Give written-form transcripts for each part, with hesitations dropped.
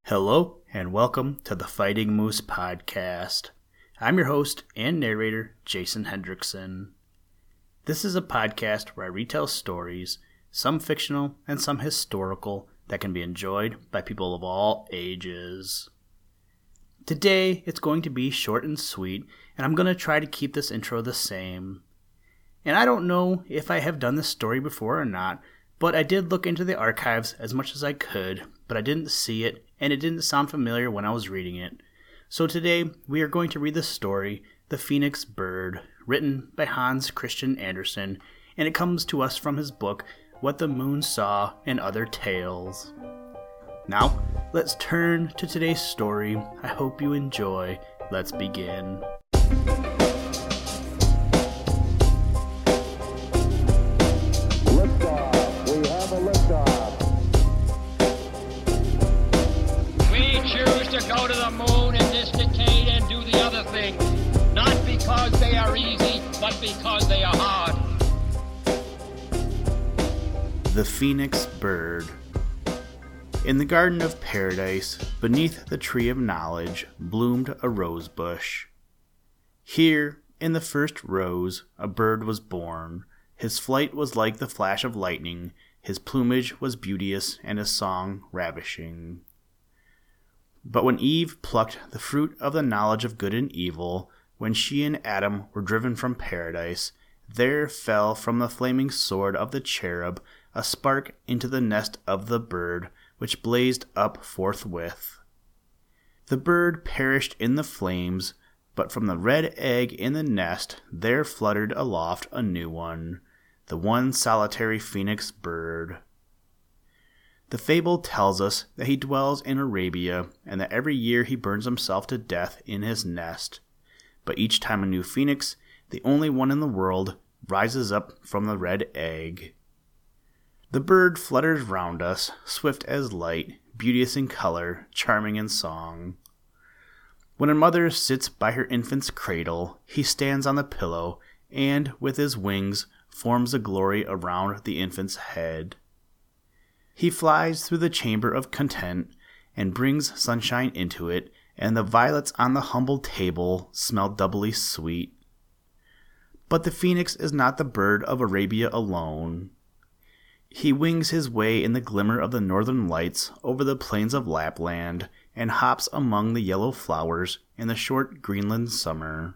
Hello, and welcome to the Fighting Moose Podcast. I'm your host and narrator, Jason Hendrickson. This is a podcast where I retell stories, some fictional and some historical, that can be enjoyed by people of all ages. Today, it's going to be short and sweet, and I'm going to try to keep this intro the same. And I don't know if I have done this story before or not, but I did look into the archives as much as I could, but I didn't see it, and it didn't sound familiar when I was reading it. So today, we are going to read the story, The Phoenix Bird, written by Hans Christian Andersen, and it comes to us from his book, What the Moon Saw and Other Tales. Now, let's turn to today's story. I hope you enjoy. Let's begin. Go to the moon in this decade and do the other things, not because they are easy, but because they are hard. The Phoenix Bird. In the Garden of Paradise, beneath the Tree of Knowledge, bloomed a rose bush. Here, in the first rose, a bird was born. His flight was like the flash of lightning, his plumage was beauteous, and his song ravishing. But when Eve plucked the fruit of the knowledge of good and evil, when she and Adam were driven from paradise, there fell from the flaming sword of the cherub a spark into the nest of the bird, which blazed up forthwith. The bird perished in the flames, but from the red egg in the nest there fluttered aloft a new one, the one solitary phoenix bird. The fable tells us that he dwells in Arabia and that every year he burns himself to death in his nest. But each time a new phoenix, the only one in the world, rises up from the red egg. The bird flutters round us, swift as light, beauteous in color, charming in song. When a mother sits by her infant's cradle, he stands on the pillow and, with his wings, forms a glory around the infant's head. He flies through the chamber of content and brings sunshine into it, and the violets on the humble table smell doubly sweet. But the phoenix is not the bird of Arabia alone. He wings his way in the glimmer of the northern lights over the plains of Lapland and hops among the yellow flowers in the short Greenland summer.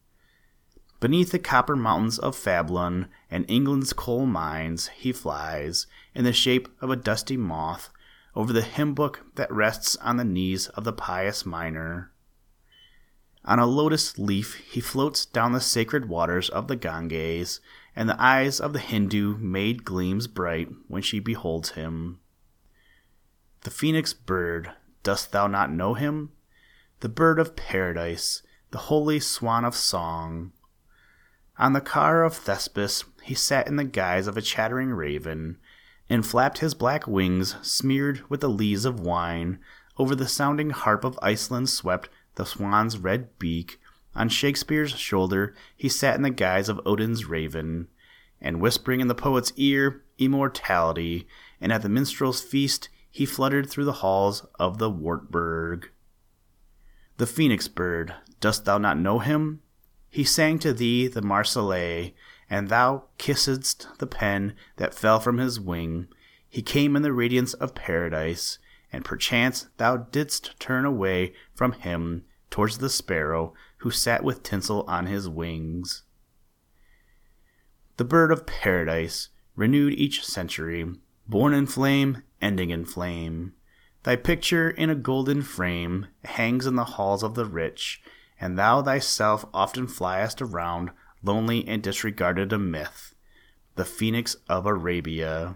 Beneath the copper mountains of Fablon and England's coal mines he flies, in the shape of a dusty moth, over the hymn book that rests on the knees of the pious miner. On a lotus leaf he floats down the sacred waters of the Ganges, and the eyes of the Hindu maid gleams bright when she beholds him. The phoenix bird, dost thou not know him? The bird of paradise, the holy swan of song. On the car of Thespis he sat in the guise of a chattering raven, and flapped his black wings, smeared with the lees of wine. Over the sounding harp of Iceland swept the swan's red beak. On Shakespeare's shoulder he sat in the guise of Odin's raven, and whispering in the poet's ear immortality, and at the minstrel's feast he fluttered through the halls of the Wartburg. The phoenix bird, dost thou not know him? He sang to thee the Marseillaise, and thou kissedst the pen that fell from his wing. He came in the radiance of paradise, and perchance thou didst turn away from him towards the sparrow who sat with tinsel on his wings. The bird of paradise, renewed each century, born in flame, ending in flame. Thy picture in a golden frame hangs in the halls of the rich, and thou thyself often fliest around, lonely and disregarded a myth, the phoenix of Arabia.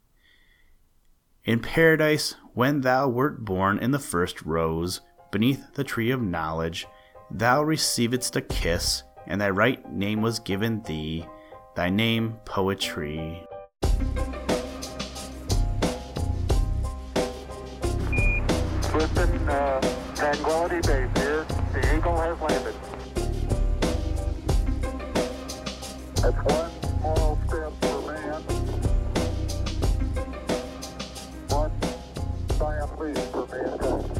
In paradise, when thou wert born in the first rose, beneath the tree of knowledge, thou receivedst a kiss, and thy right name was given thee, thy name Poetry. Listen, Tranquility Base here. The Eagle has landed. That's one small step for man, one giant leap for mankind.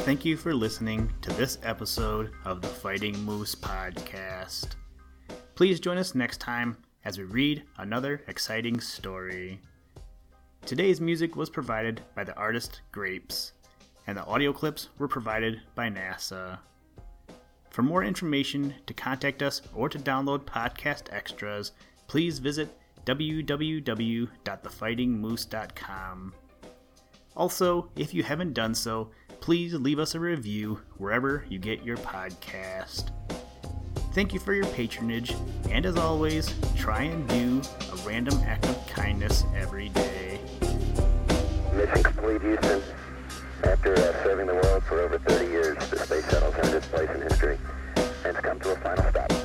Thank you for listening to this episode of the Fighting Moose Podcast. Please join us next time as we read another exciting story. Today's music was provided by the artist Grapes, and the audio clips were provided by NASA. For more information, to contact us, or to download podcast extras, please visit www.thefightingmoose.com. Also, if you haven't done so, please leave us a review wherever you get your podcast. Thank you for your patronage, and as always, try and do a random act of kindness every day. Mission complete, Houston. After serving the world for over 30 years, the space shuttle's earned its place in history and it's come to a final stop.